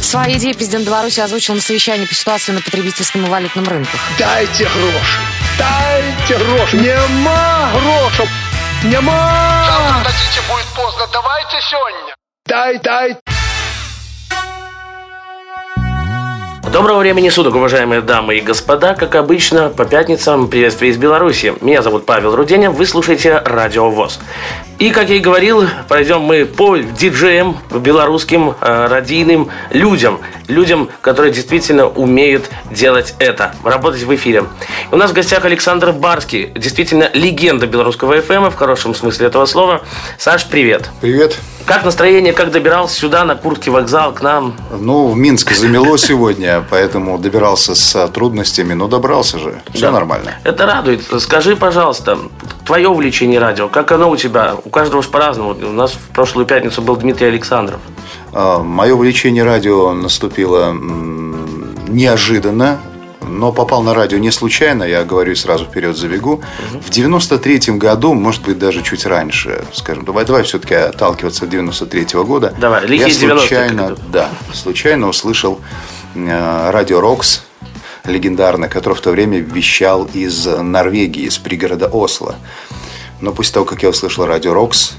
Свои идеи президент Беларуси озвучил на совещании по ситуации на потребительском и валютном рынках. Дайте гроши! Дайте гроши! Нема грошей! Нема! Завтра дадите, будет поздно. Давайте сегодня. Дай! Доброго времени суток, уважаемые дамы и господа. Как обычно, по пятницам приветствие из Беларуси. Меня зовут Павел Руденя, вы слушаете Радио ВОС. И, как я и говорил, пройдем мы по диджеям, белорусским радийным людям, которые действительно умеют делать это, работать в эфире. И у нас в гостях Александр Барский, действительно легенда белорусского ФМ, в хорошем смысле этого слова. Саш, привет. Привет. Как настроение, как добирался сюда, на Курский вокзал, к нам? Ну, в Минске замело сегодня, поэтому добирался с трудностями, но добрался же. Все нормально. Это радует. Скажи, пожалуйста, твое увлечение радио, как оно у тебя? У каждого же по-разному. У нас в прошлую пятницу был Дмитрий Александров. Мое увлечение радио наступило неожиданно, но попал на радио не случайно, я говорю сразу вперед забегу. В 93-м году, может быть, даже чуть раньше, скажем, давай все-таки отталкиваться от 93-го года. Давай, лихие 90-е. Случайно услышал радио Рокс, легендарный, который в то время вещал из Норвегии, из пригорода Осло. Но после того, как я услышал радио Рокс,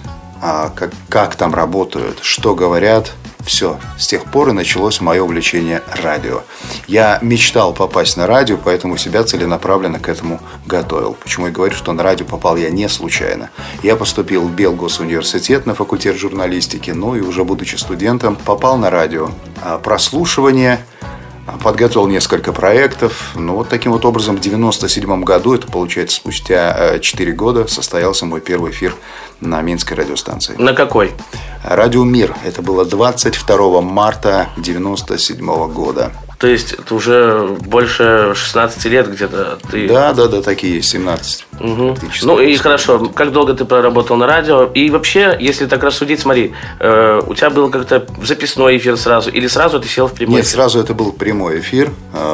как там работают, что говорят, все, с тех пор и началось мое увлечение радио. Я мечтал попасть на радио, поэтому себя целенаправленно к этому готовил. Почему я говорю, что на радио попал я не случайно. Я поступил в Белгосуниверситет на факультет журналистики, ну и уже будучи студентом, попал на радио. Прослушивание, подготовил несколько проектов. Ну, вот таким вот образом в 97 году, это получается спустя 4 года, состоялся мой первый эфир на Минской радиостанции. На какой? Радио «Мир». Это было 22 марта 97 года. То есть это уже больше 16 лет где-то? Да, такие есть, 17. Угу. Ну и хорошо, как долго ты проработал на радио? И вообще, если так рассудить, смотри, у тебя был как-то записной эфир сразу? Или сразу ты сел в прямой эфир? Нет, сразу это был прямой эфир.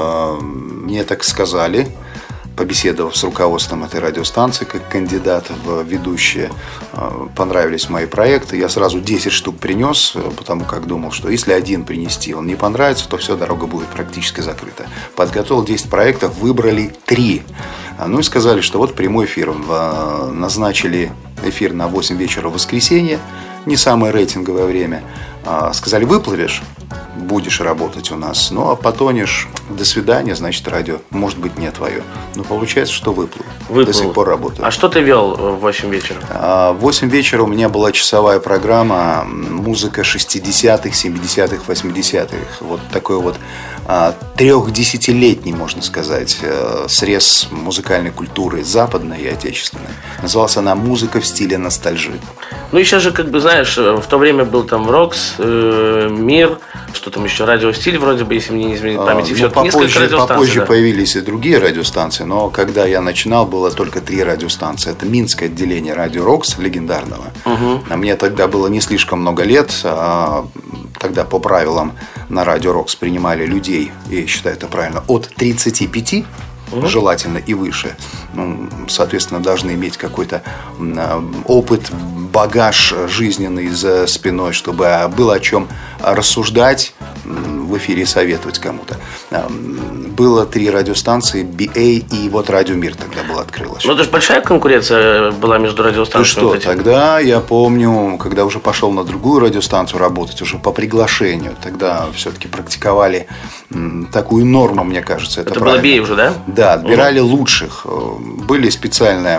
Мне так сказали, побеседовав с руководством этой радиостанции, как кандидат в ведущие, понравились мои проекты. Я сразу 10 штук принес, потому как думал, что если один принести, он не понравится, то все, дорога будет практически закрыта. Подготовил 10 проектов, выбрали 3. Ну и сказали, что вот прямой эфир. Назначили эфир на 8 вечера в воскресенье, не самое рейтинговое время. Сказали, выплывешь, будешь работать у нас. Ну, а потонешь, до свидания, значит, радио, может быть, не твое. Но получается, что выплыл. До сих пор работаю. А что ты вел в 8 вечера? В 8 вечера у меня была часовая программа «Музыка 60-х, 70-х, 80-х». Вот такой вот 3-10-летний, можно сказать, срез музыкальной культуры западной и отечественной. Называлась она «Музыка в стиле ностальжи». Ну, еще же, как бы, знаешь, в то время был там Рокс, Мир, что там еще, Радиостиль вроде бы, если мне не изменит память. И все, несколько радиостанций. Попозже появились и другие радиостанции, но когда я начинал, было только 3 радиостанции. Это Минское отделение радио Рокс, легендарного. А мне тогда было не слишком много лет. Тогда по правилам на радио Рокс принимали людей, и я считаю это правильно, от 35, желательно и выше. Ну, соответственно, должны иметь какой-то опыт, багаж жизненный за спиной, чтобы было о чем рассуждать в эфире и советовать кому-то. Было 3 радиостанции, BA, и вот Радио Мир тогда было открылось. Ну, это же большая конкуренция была между радиостанциями. Ну что, тогда я помню, когда уже пошел на другую радиостанцию работать, уже по приглашению, тогда все-таки практиковали такую норму, мне кажется. Это было BA уже, да? Да, отбирали лучших. Были специальные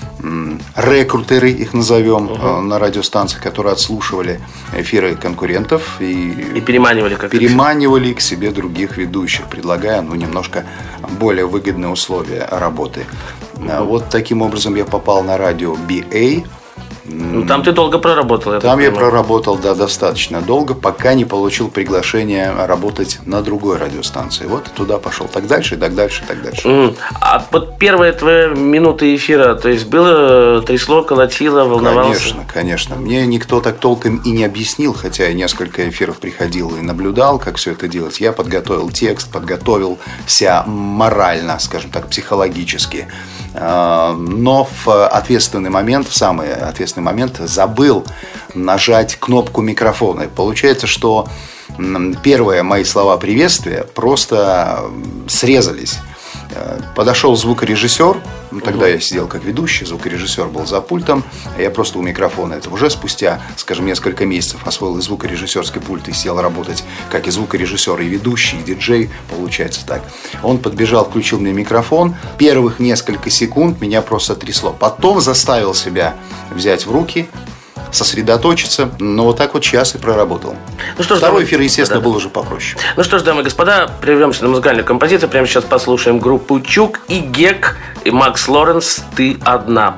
рекрутеры, их назовем, на радиостанциях, которые отслушивали эфиры конкурентов и переманивали к себе других ведущих, предлагая немножко более выгодные условия работы. Вот таким образом я попал на радио BA. Ну, там ты долго проработал. Там я проработал, да, достаточно долго, пока не получил приглашение работать на другой радиостанции. Вот туда пошел. Так дальше, так дальше, так дальше. А вот первые твои минуты эфира, то есть было, трясло, колотило, волновался? Конечно. Мне никто так толком и не объяснил, хотя я несколько эфиров приходил и наблюдал, как все это делать. Я подготовил текст, подготовился морально, скажем так, психологически. но в ответственный момент, в самый ответственный момент забыл нажать кнопку микрофона. И получается, что первые мои слова приветствия просто срезались. Подошел звукорежиссер, тогда я сидел как ведущий, звукорежиссер был за пультом, а я просто у микрофона. Это уже спустя, скажем, несколько месяцев освоил и звукорежиссерский пульт и сел работать как и звукорежиссер, и ведущий, и диджей, получается так. Он подбежал, включил мне микрофон, первых несколько секунд меня просто трясло. Потом заставил себя взять в руки, сосредоточиться, но вот так вот час и проработал. Ну что ж, второй эфир, естественно, был уже попроще. Ну что ж, дамы и господа, прервемся на музыкальную композицию. Прямо сейчас послушаем группу Чук и Гек и Макс Лоренс «Ты одна».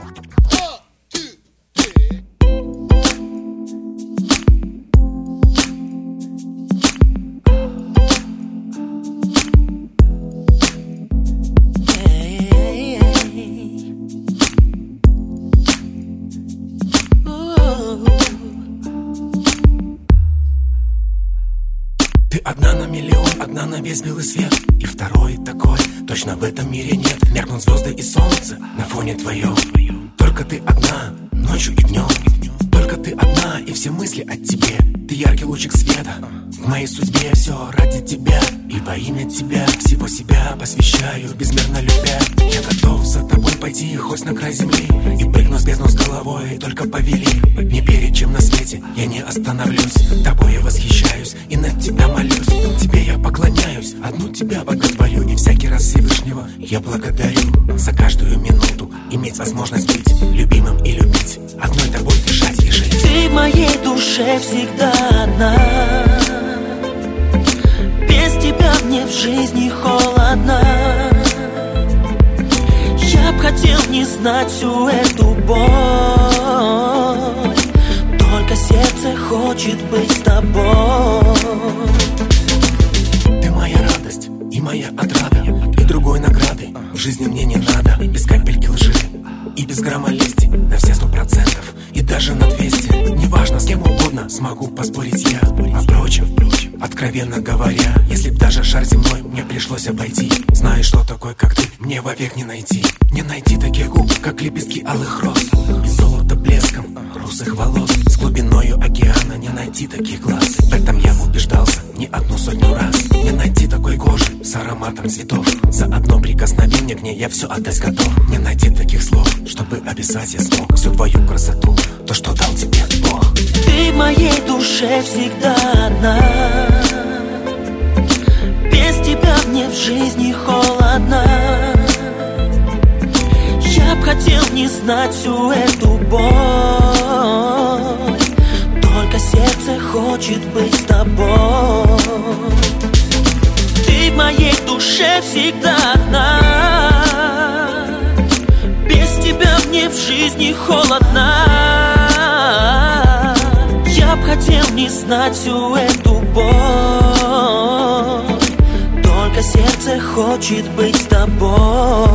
Одна на миллион, одна на весь белый свет. И второй такой, точно в этом мире нет. Меркнут звезды и солнце на фоне твоем. Только ты одна, ночью и днем. Только ты одна, и все мысли о тебе. Ты яркий лучик света, в моей судьбе все ради тебя. И во имя тебя всего себя посвящаю, безмерно любя. Я готов за тобой пойти хоть на край земли и прыгну с бездну с головой, только повели. Не перед чем на свете я не остановлюсь. Тобой я восхищаюсь и над тебя молюсь. Тебе я поклоняюсь, одну тебя боготворю. И всякий раз Всевышнего я благодарю за каждую минуту иметь возможность быть любимым и любить, одной тобой дышать и жить. Ты в моей душе всегда одна. Без тебя мне в жизни холодно. Я б хотел не знать всю эту боль. Только сердце хочет быть с тобой. Ты моя радость и моя отрада, и другой награды в жизни мне не надо. Без капельки лжи и без грамма лести, на все 100% и даже на 200. Неважно, с кем угодно смогу поспорить я. А впрочем, откровенно говоря, если б даже шар земной мне пришлось обойти, знаешь, что такое, как ты, мне вовек не найти. Не найти таких губ, как лепестки алых роз, и золото блеском русых волос. С глубиною океана не найти таких глаз. В этом я убеждался не одну сотню раз. Не найти такой кожи с ароматом цветов. За одно прикосновение к ней я все отдать готов. Не найти таких слов, чтобы описать я смог всю твою красоту, то, что дал тебе Бог. Ты в моей душе всегда одна. Без тебя мне в жизни холодно. Я б хотел не знать всю эту боль. Только сердце хочет быть с тобой. Ты в моей душе всегда одна. Без тебя мне в жизни холодно. Я б хотел не знать всю эту боль. Только сердце хочет быть с тобой.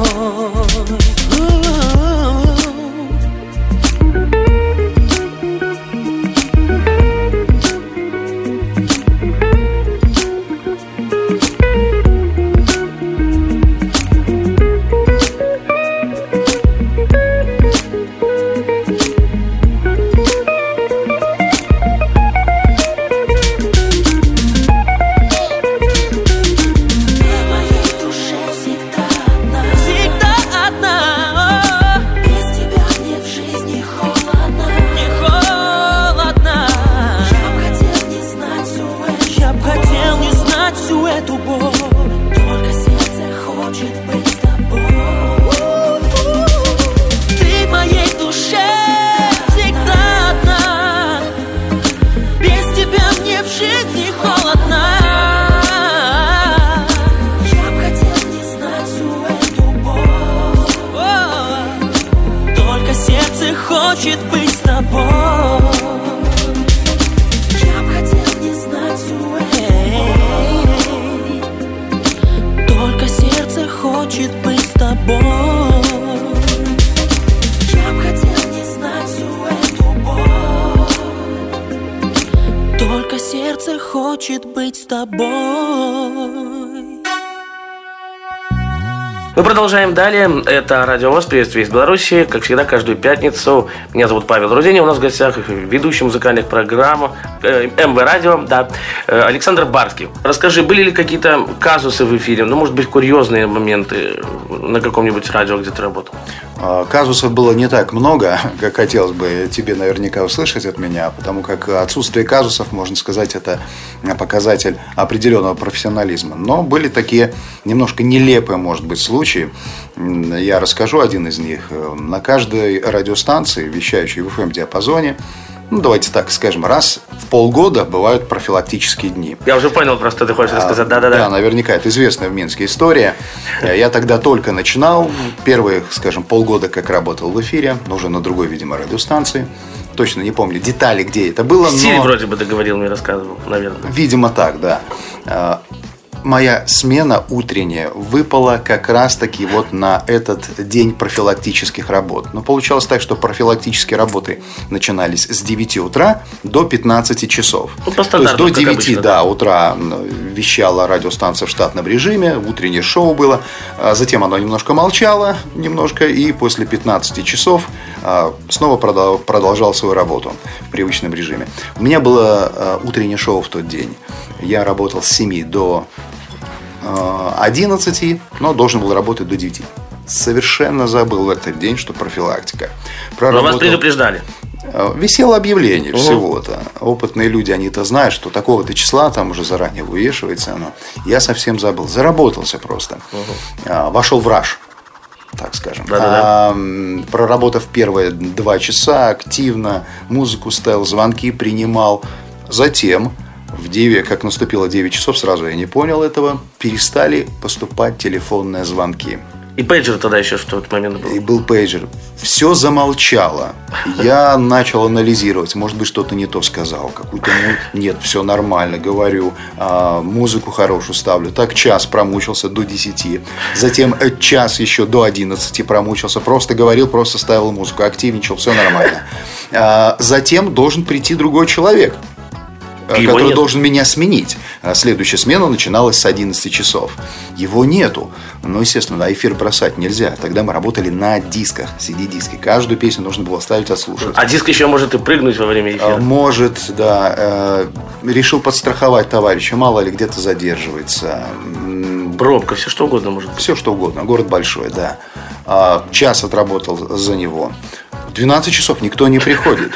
Хочет быть с тобой. Я б хотел не знать всю эту. Только сердце хочет быть с тобой. Я б хотел не знать всю эту боль. Только сердце хочет быть с тобой. Мы продолжаем далее. Это Радио ВОС. Приветствие из Беларуси. Как всегда, каждую пятницу. Меня зовут Павел Руденя. У нас в гостях ведущий музыкальных программ МВ Радио, да, Александр Барский. Расскажи, были ли какие-то казусы в эфире? Ну, может быть, курьезные моменты на каком-нибудь радио, где ты работал? Казусов было не так много, как хотелось бы тебе наверняка услышать от меня, потому как отсутствие казусов, можно сказать, это показатель определенного профессионализма. Но были такие немножко нелепые, может быть, случаи. Я расскажу один из них. На каждой радиостанции, вещающей в FM-диапазоне, ну, давайте так скажем, раз в полгода бывают профилактические дни. Я уже понял, просто ты хочешь рассказать. Да, наверняка, это известная в Минске история. Я тогда только начинал. Первые, скажем, полгода как работал в эфире, но уже на другой, видимо, радиостанции. Точно не помню детали, где это было. Стиль вроде бы ты говорил, мне рассказывал, наверное. Видимо, так, да. Моя смена утренняя выпала как раз-таки вот на этот день профилактических работ. Но получалось так, что профилактические работы начинались с 9 утра до 15 часов. Ну, то есть до 9 обычно, утра вещала радиостанция в штатном режиме, утреннее шоу было. Затем оно немножко молчало, и после 15 часов снова продолжал свою работу в привычном режиме. У меня было утреннее шоу в тот день. Я работал с 7 до 11, но должен был работать до 9. Совершенно забыл в этот день, что профилактика. Но вас предупреждали? Висело объявление всего-то. Опытные люди, они-то знают, что такого-то числа там уже заранее вывешивается оно. Я совсем забыл. Заработался просто. Вошел в раж, так скажем. Проработав первые 2 часа активно, музыку ставил, звонки принимал. Затем в 9, как наступило 9 часов, сразу я не понял этого, перестали поступать телефонные звонки. И пейджер тогда еще в тот момент был? И был пейджер. Все замолчало. Я начал анализировать. Может быть, что-то не то сказал. Какую-то... Нет, все нормально, говорю. Музыку хорошую ставлю. Так час промучился до 10. Затем час еще до 11 промучился. Просто говорил, просто ставил музыку. Активничал, все нормально. Затем должен прийти другой человек, который должен меня сменить. Следующая смена начиналась с 11 часов. Его нету. Ну, естественно, эфир бросать нельзя. Тогда мы работали на дисках, CD-диски. Каждую песню нужно было ставить, отслушивать. А диск еще может и прыгнуть во время эфира? Может, да. Решил подстраховать товарища. Мало ли, где-то задерживается. Пробка, все что угодно может быть. Все что угодно. Город большой, да. Час отработал за него. В 12 часов никто не приходит.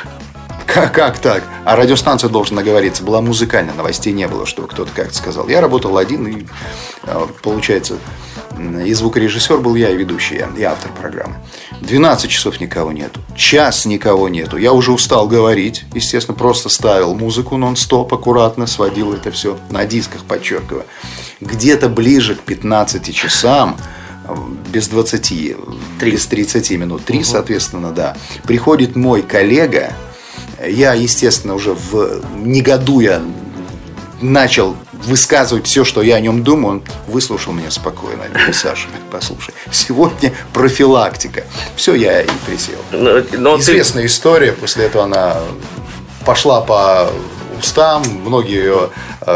Как так? А радиостанция должна наговориться. Была музыкальная, новостей не было, чтобы кто-то как-то сказал. Я работал один, и получается, и звукорежиссер был я, и ведущий я, и автор программы. 12 часов никого нету. Час никого нету. Я уже устал говорить. Естественно, просто ставил музыку нон-стоп, аккуратно сводил это все на дисках, подчеркиваю. Где-то ближе к 15 часам, без 20, без 30 минут, 3, соответственно, да, приходит мой коллега. Я, естественно, уже негодуя начал высказывать все, что я о нем думаю. Он выслушал меня спокойно. Саша, послушай, сегодня профилактика. Все, я и присел. Известная история. После этого она пошла по устам. Многие ее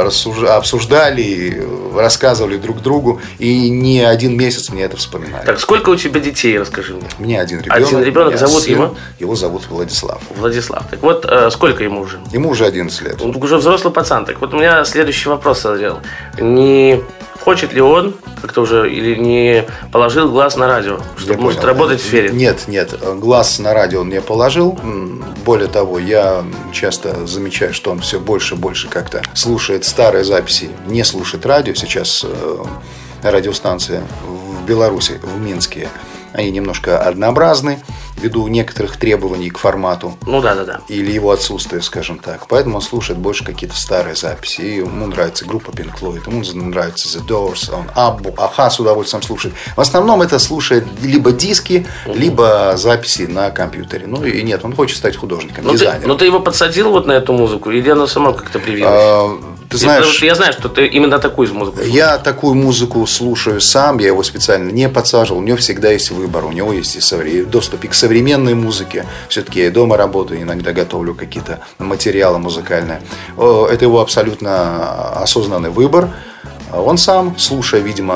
обсуждали, рассказывали друг другу. И не один месяц мне это вспоминали. Так, сколько у тебя детей, расскажи мне? У меня один ребенок. Один ребенок, зовут его? Его зовут Владислав. Владислав. Так вот, сколько ему уже? Ему уже 11 лет. Он уже взрослый пацан. Так вот, у меня следующий вопрос созрел. Не хочет ли он как-то уже или не положил глаз на радио, чтобы может работать в сфере? Нет, глаз на радио он не положил. Более того, я часто замечаю, что он все больше и больше как-то слушает старые записи, не слушает радио. Сейчас радиостанция в Беларуси, в Минске, они немножко однообразны ввиду некоторых требований к формату. Ну да. Или его отсутствие, скажем так. Поэтому он слушает больше какие-то старые записи. И ему нравится группа Pink Floyd, ему нравится The Doors, он Аббу, Аха с удовольствием слушает. В основном это слушает либо диски, либо записи на компьютере. Ну и нет, он хочет стать художником, дизайнером. Но ты его подсадил вот на эту музыку, или оно само как-то привилось? Ты знаешь, я знаю, что ты именно такую музыку слушаешь. Я такую музыку слушаю сам, я его специально не подсаживал. У него всегда есть выбор, у него есть и доступ и к современной музыке. Все-таки я дома работаю, иногда готовлю какие-то материалы музыкальные. Это его абсолютно осознанный выбор. Он сам, слушая, видимо,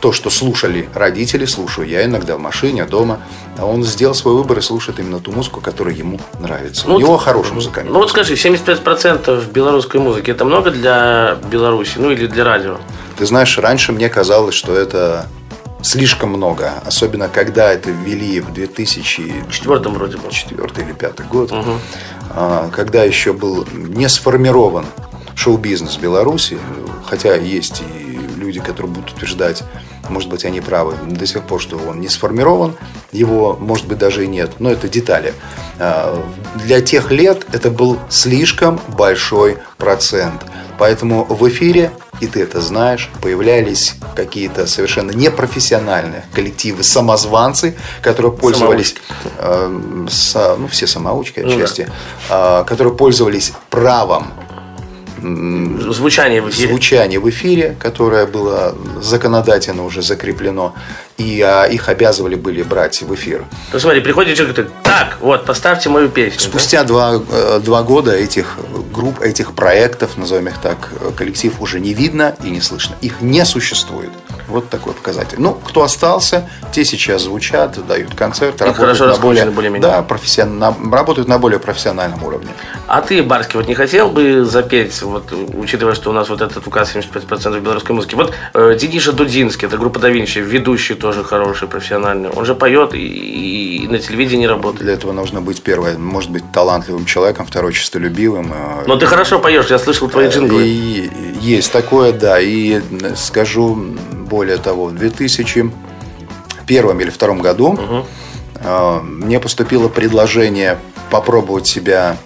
то, что слушали родители, слушаю я иногда в машине, дома. А он сделал свой выбор и слушает именно ту музыку, которая ему нравится. У него хороший музыкальный. Ну вот скажи, 75% белорусской музыки — это много для Беларуси, ну или для радио? Ты знаешь, раньше мне казалось, что это слишком много. Особенно, когда это ввели в 2004 вроде бы. 4 или 5 год. Когда еще был не сформирован шоу-бизнес в Беларуси. Хотя есть и люди, которые будут утверждать, может быть, они правы до сих пор, что он не сформирован. Его, может быть, даже и нет. Но это детали. Для тех лет это был слишком большой процент. Поэтому в эфире, и ты это знаешь, появлялись какие-то совершенно непрофессиональные коллективы-самозванцы, которые пользовались, все самоучки отчасти, которые пользовались правом звучание в эфире, которое было законодательно уже закреплено, и их обязывали были брать в эфир. Ну смотри, приходит человек и говорит: так, вот, поставьте мою песню. Спустя два года этих групп, этих проектов, назовем их так, коллектив уже не видно и не слышно. Их не существует. Вот такой показатель. Ну, кто остался, те сейчас звучат, дают концерты, работают работают на более профессиональном уровне. А ты, Барский, вот не хотел бы запеть, вот, учитывая, что у нас вот этот указ 75% белорусской музыки? Вот Дениша Дудинский, это группа Да Винчи, ведущий тоже хороший, профессиональный. Он же поет и на телевидении работает. Для этого нужно быть, первое, может быть, талантливым человеком, второе, чистолюбивым. Но ты хорошо поешь, я слышал твои джинглы. И есть такое, да. И скажу более того, в 2001 или 2002 году мне поступило предложение попробовать себя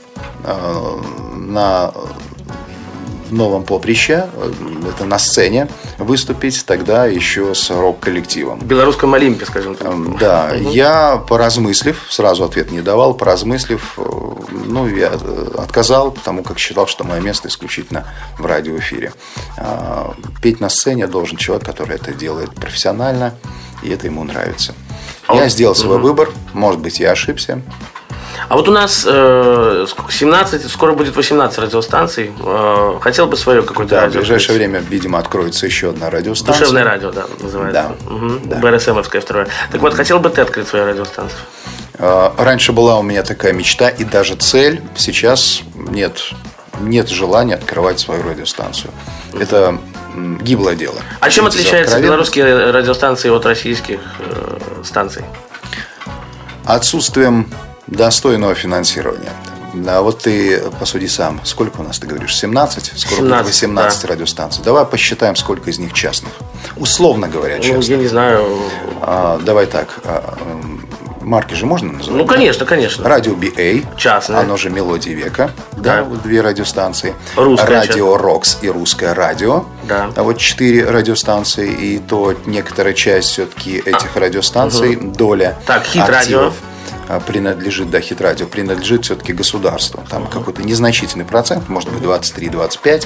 в новом поприще, это на сцене выступить, тогда еще с рок-коллективом. В белорусском Олимпе, скажем так. Да, я, поразмыслив, сразу ответ не давал, поразмыслив, я отказал, потому как считал, что мое место исключительно в радиоэфире. Петь на сцене должен человек, который это делает профессионально, и это ему нравится. Я сделал свой выбор, может быть, я ошибся. А вот у нас 17, скоро будет 18 радиостанций. Хотел бы свое какое-то радио? В ближайшее время, видимо, откроется еще одна радиостанция. Душевное радио, да, называется. Да. БРСМовская второе. Так вот, хотел бы ты открыть свою радиостанцию? Раньше была у меня такая мечта и даже цель. Сейчас нет желания открывать свою радиостанцию. Это гиблое дело. А чем отличаются белорусские радиостанции от российских станций? Отсутствием достойного финансирования. А вот ты посуди сам. Сколько у нас, ты говоришь, 17? Скоро будет 18 радиостанций. Давай посчитаем, сколько из них частных. Условно говоря, частных. Я не знаю. Давай так. Марки же можно называть? Конечно. Радио BA. Частное. Оно же «Мелодия века». Да, вот 2 радиостанции. Русское Радио Рокс и «Русское радио». Да. А вот 4 радиостанции. И то некоторая часть все-таки этих радиостанций, доля Хит-радио принадлежит, Хит-радио принадлежит все-таки государству. Там какой-то незначительный процент, может быть 23-25.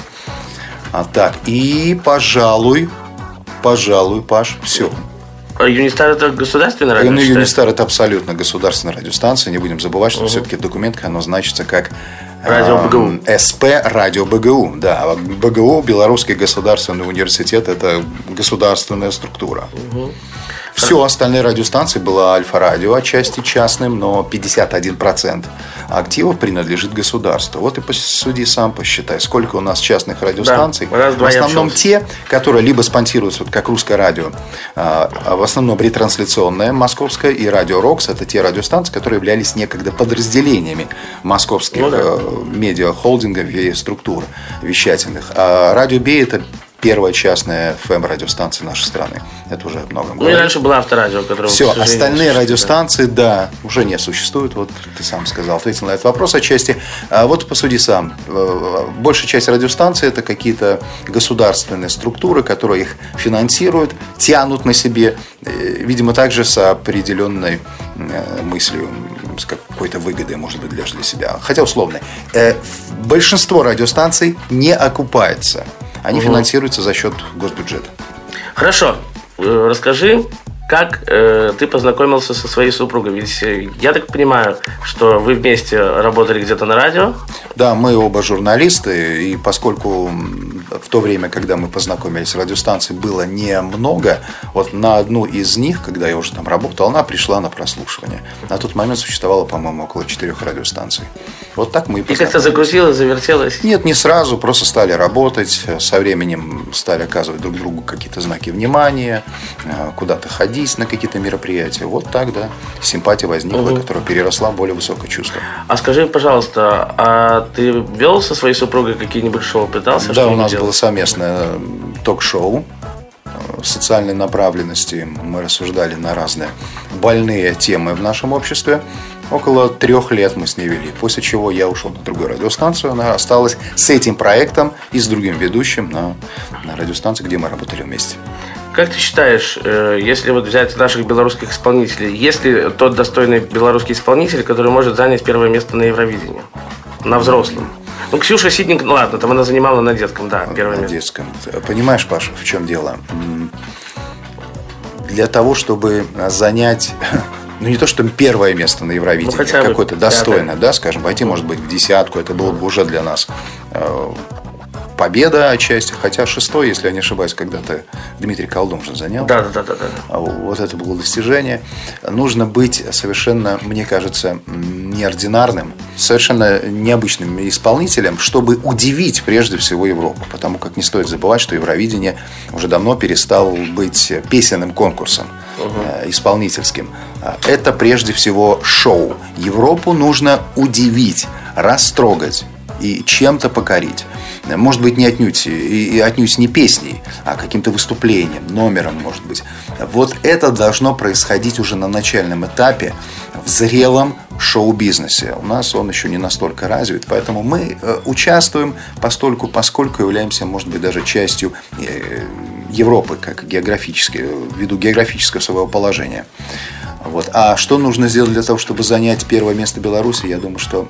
И пожалуй, Паш, все. Юнистар — это государственная радиостанция? Юнистар — это абсолютно государственная радиостанция. Не будем забывать, что все-таки в документах оно значится как Радио БГУ. СП Радио БГУ. Да, БГУ, Белорусский государственный университет, это государственная структура. Все остальные радиостанции было Альфа-радио, отчасти частным, но 51% активов принадлежит государству. Вот и посуди сам, посчитай, сколько у нас частных радиостанций. В основном те, которые либо спонсируются, как «Русское радио», в основном ретрансляционное московское, и «Радио Рокс» — это те радиостанции, которые являлись некогда подразделениями московских медиахолдингов и структур вещательных. А «Радио Бей» — это первая частная FM-радиостанция нашей страны. Это уже много говорит. И раньше была Авторадио, которая... Все, остальные радиостанции, уже не существуют. Вот ты сам сказал, ответил на этот вопрос отчасти. Вот посуди сам. Большая часть радиостанций — это какие-то государственные структуры, которые их финансируют, тянут на себе, видимо, также с определенной мыслью, с какой-то выгодой, может быть, для себя. Хотя условно. Большинство радиостанций не окупается. Они финансируются за счет госбюджета. Хорошо. Расскажи, как ты познакомился со своей супругой? Ведь я так понимаю, что вы вместе работали где-то на радио? Да, мы оба журналисты, и поскольку в то время, когда мы познакомились, радиостанций было немного. Вот на одну из них, когда я уже там работал, она пришла на прослушивание. На тот момент существовало, по-моему, около 4 радиостанций. Вот так мы и познакомились. И как-то закрутилось, завертелось? Нет, не сразу, просто стали работать. Со временем стали оказывать друг другу какие-то знаки внимания, куда-то ходить на какие-то мероприятия. Вот так, да, симпатия возникла, которая переросла в более высокое чувство. А скажи, пожалуйста, а ты вел со своей супругой какие-нибудь шоу, пытался? Да, у нас было совместное ток-шоу социальной направленности. Мы рассуждали на разные больные темы в нашем обществе. Около 3 лет мы с ней вели, после чего я ушел на другую радиостанцию. Она осталась с этим проектом и с другим ведущим на радиостанции, где мы работали вместе. Как ты считаешь, если вот взять наших белорусских исполнителей, есть ли тот достойный белорусский исполнитель, который может занять первое место на Евровидении? На взрослом? Ну, Ксюша Сидник, ну ладно, там она занимала на детском, да, первое место. На детском. Понимаешь, Паша, в чем дело? Для того, чтобы занять... Ну, не то, что первое место на Евровидении, ну, какое-то достойное, да, скажем, войти, может быть, в 10-ку, это было бы уже для нас победа отчасти, хотя 6-й, если я не ошибаюсь, когда-то Дмитрий Колдун уже занял. Да. Вот это было достижение. Нужно быть совершенно, мне кажется, неординарным, совершенно необычным исполнителем, чтобы удивить прежде всего Европу. Потому как не стоит забывать, что Евровидение уже давно перестал быть песенным конкурсом, исполнительским. Это прежде всего шоу. Европу нужно удивить, растрогать и чем-то покорить. Может быть, не отнюдь не песней, а каким-то выступлением, номером, может быть. Вот это должно происходить уже на начальном этапе в зрелом шоу-бизнесе. У нас он еще не настолько развит, поэтому мы участвуем поскольку являемся, может быть, даже частью Европы, как географически, ввиду географического своего положения. Вот. А что нужно сделать для того, чтобы занять первое место Беларуси? Я думаю, что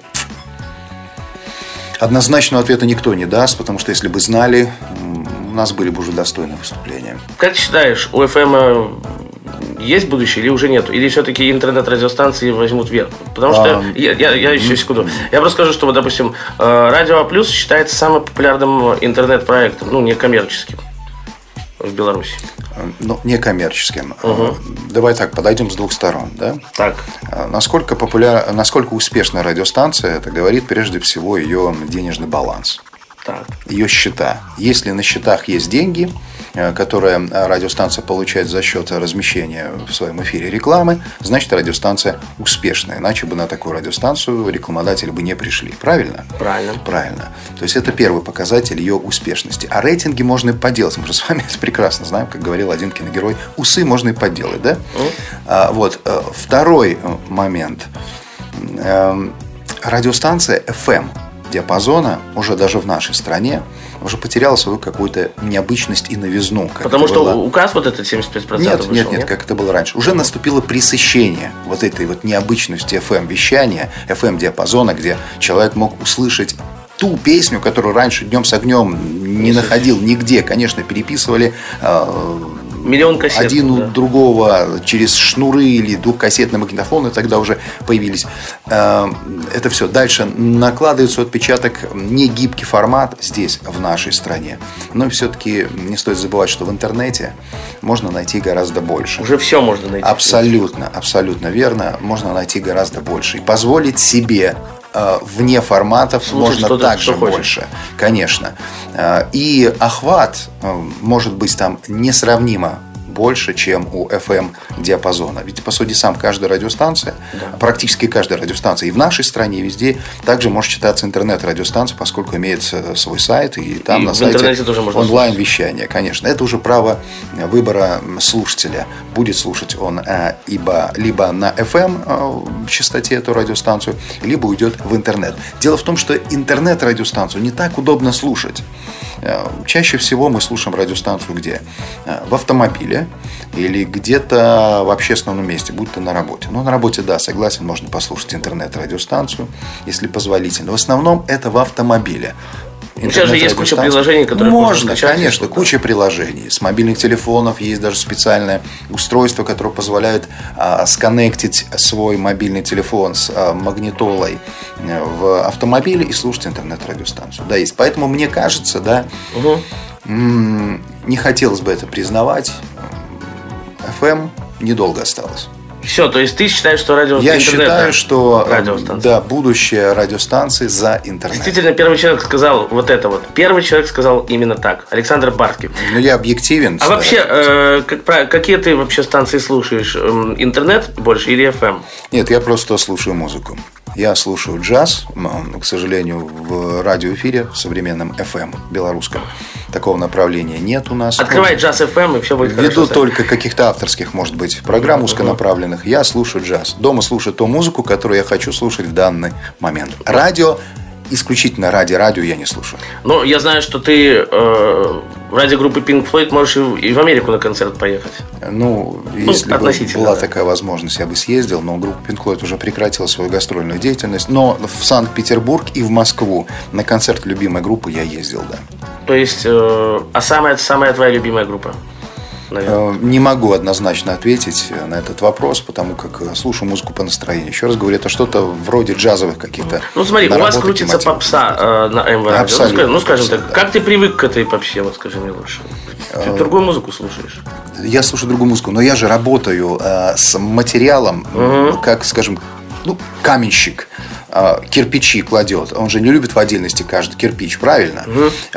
однозначного ответа никто не даст, потому что если бы знали, у нас были бы уже достойные выступления. Как ты считаешь, у ФМ есть будущее или уже нет? Или все-таки интернет-радиостанции возьмут вверх? Потому что, я еще секунду, я просто скажу, что, вот, допустим, Радио Плюс считается самым популярным интернет-проектом, ну, некоммерческим в Беларуси. Ну, некоммерческим. Давай так, подойдем с двух сторон, да? Так. Насколько успешная радиостанция, это говорит прежде всего ее денежный баланс. Так. Ее счета. Если на счетах есть деньги, которые радиостанция получает за счет размещения в своем эфире рекламы, значит, радиостанция успешная. Иначе бы на такую радиостанцию рекламодатели бы не пришли. Правильно? Правильно. То есть, это первый показатель ее успешности. А рейтинги можно и подделать. Мы же с вами это прекрасно знаем, как говорил один киногерой. Усы можно и подделать, да? Вот. Второй момент. Радиостанция FM диапазона уже даже в нашей стране уже потеряла свою какую-то необычность и новизну. Потому что указ вот этот 75% нет, как это было раньше. Уже наступило пресыщение вот этой вот необычности FM-вещания, FM-диапазона, где человек мог услышать ту песню, которую раньше «Днем с огнем» не находил нигде. Конечно, переписывали миллион кассет, один у другого через шнуры или двухкассетные магнитофоны тогда уже появились. Это все. Дальше накладывается отпечаток, не гибкий формат здесь, в нашей стране. Но все-таки не стоит забывать, что в интернете можно найти гораздо больше. Уже все можно найти. Абсолютно верно. Можно найти гораздо больше. И позволить себе вне форматов можно также больше, конечно. И охват может быть там несравнимо больше, чем у FM-диапазона. Ведь, по сути, каждая радиостанция, практически каждая радиостанция и в нашей стране, и везде, также может считаться интернет-радиостанцией, поскольку имеет свой сайт, и там на сайте онлайн-вещание, конечно. Это уже право выбора слушателя. Будет слушать он либо на FM-частоте эту радиостанцию, либо уйдет в интернет. Дело в том, что интернет-радиостанцию не так удобно слушать. Чаще всего мы слушаем радиостанцию где? В автомобиле или где-то в общественном месте, будь то на работе. Но на работе, да, согласен, можно послушать интернет-радиостанцию, если позволительно. В основном это в автомобиле. Сейчас же есть куча приложений, которые можно скачать. Конечно, куча приложений. С мобильных телефонов есть даже специальное устройство, которое позволяет сконнектить свой мобильный телефон с магнитолой в автомобиле и слушать интернет-радиостанцию. Да, есть. Поэтому мне кажется, да, не хотелось бы это признавать, FM недолго осталось. Все, то есть ты считаешь, что Я считаю, что да, будущее радиостанции за интернет. Действительно, первый человек сказал вот это вот. Первый человек сказал именно так. Александр Барский. Ну, я объективен. А вообще, какие ты вообще станции слушаешь? Интернет больше или FM? Нет, я просто слушаю музыку. Я слушаю джаз, к сожалению, в радиоэфире, в современном FM белорусском. Такого направления нет у нас. Открывай джаз FM и все будет хорошо. Ввиду только каких-то авторских, может быть, программ узконаправленных, я слушаю джаз. Дома слушаю ту музыку, которую я хочу слушать в данный момент. Радио, исключительно ради радио я не слушаю. Ну, я знаю, что ты ради группы Pink Floyd можешь и в Америку на концерт поехать. Ну, если бы была такая возможность, я бы съездил, но группа Pink Floyd уже прекратила свою гастрольную деятельность. Но в Санкт-Петербург и в Москву на концерт любимой группы я ездил, да. То есть, а самая твоя любимая группа? Наверное. Не могу однозначно ответить на этот вопрос, потому как слушаю музыку по настроению. Еще раз говорю, это что-то вроде джазовых каких-то. Ну смотри, у вас крутится попса на МВ. Ну скажем так, да. Как ты привык к этой попсе, вот скажи мне лучше. Ты другую музыку слушаешь? Я слушаю другую музыку, но я же работаю с материалом, как, скажем, каменщик кирпичи кладет. Он же не любит в отдельности каждый кирпич, правильно?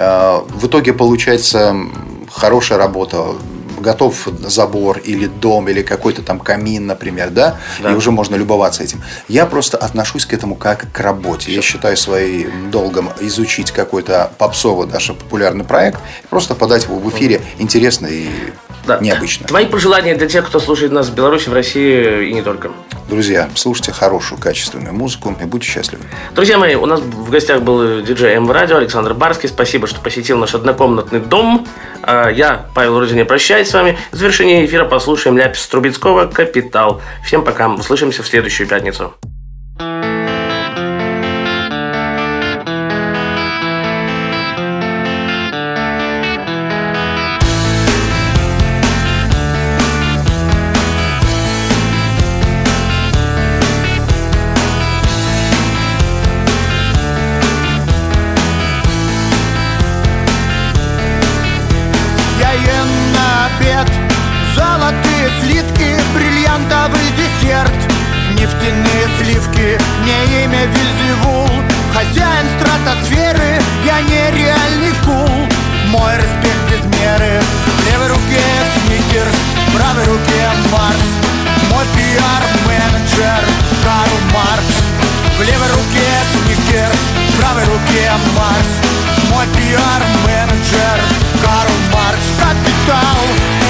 В итоге получается хорошая работа. Готов забор или дом, или какой-то там камин, например, да? И уже можно любоваться этим. Я просто отношусь к этому как к работе. Я считаю своим долгом изучить какой-то попсовый, даже популярный проект, и просто подать его в эфире интересно и необычно. Твои пожелания для тех, кто слушает нас в Беларуси, в России и не только. Друзья, слушайте хорошую, качественную музыку и будьте счастливы. Друзья мои, у нас в гостях был диджей МВ-радио Александр Барский. Спасибо, что посетил наш однокомнатный дом. Я, Павел Руденя, прощаюсь с вами. В завершении эфира послушаем Ляписа Трубецкого «Капитал». Всем пока. Услышимся в следующую пятницу. Золотые слитки, бриллиантовый десерт, нефтяные сливки, мне имя Вельзевул. Хозяин стратосферы, я нереальный кул. Мой респект без меры. В левой руке Сникерс, в правой руке Марс. Мой пиар-менеджер Карл Маркс. В левой руке Сникерс, в правой руке Марс. Мой пиар-менеджер Карл Маркс. Капитал.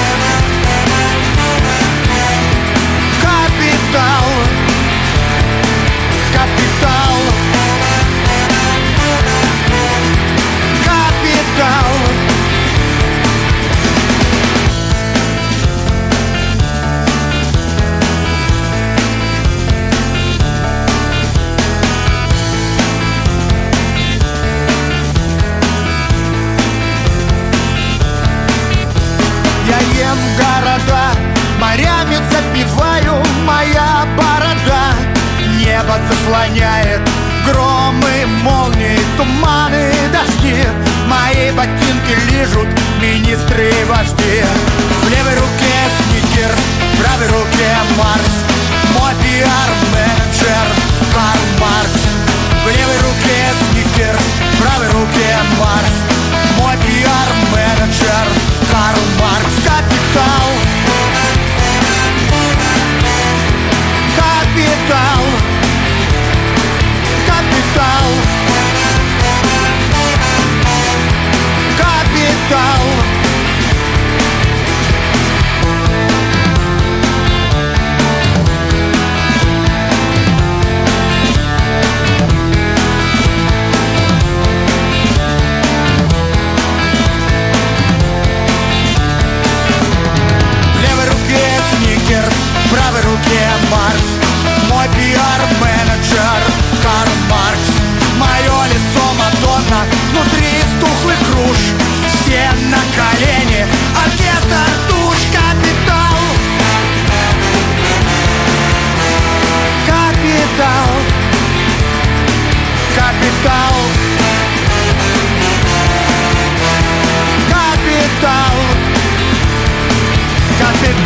Капитал, капитал, капитал. Я ем города, морями запиваю, моя борода. Небо заслоняет громы, молнии, туманы, дожди. Мои ботинки лижут министры и вожди. В левой руке Сникерс, в правой руке Марс. Мой пиар-менеджер Карл Маркс. В левой руке Сникерс, в правой руке Марс. Мой пиар-менеджер Карл Маркс. Капитал. Капитал, капитал, капитал.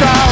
устал.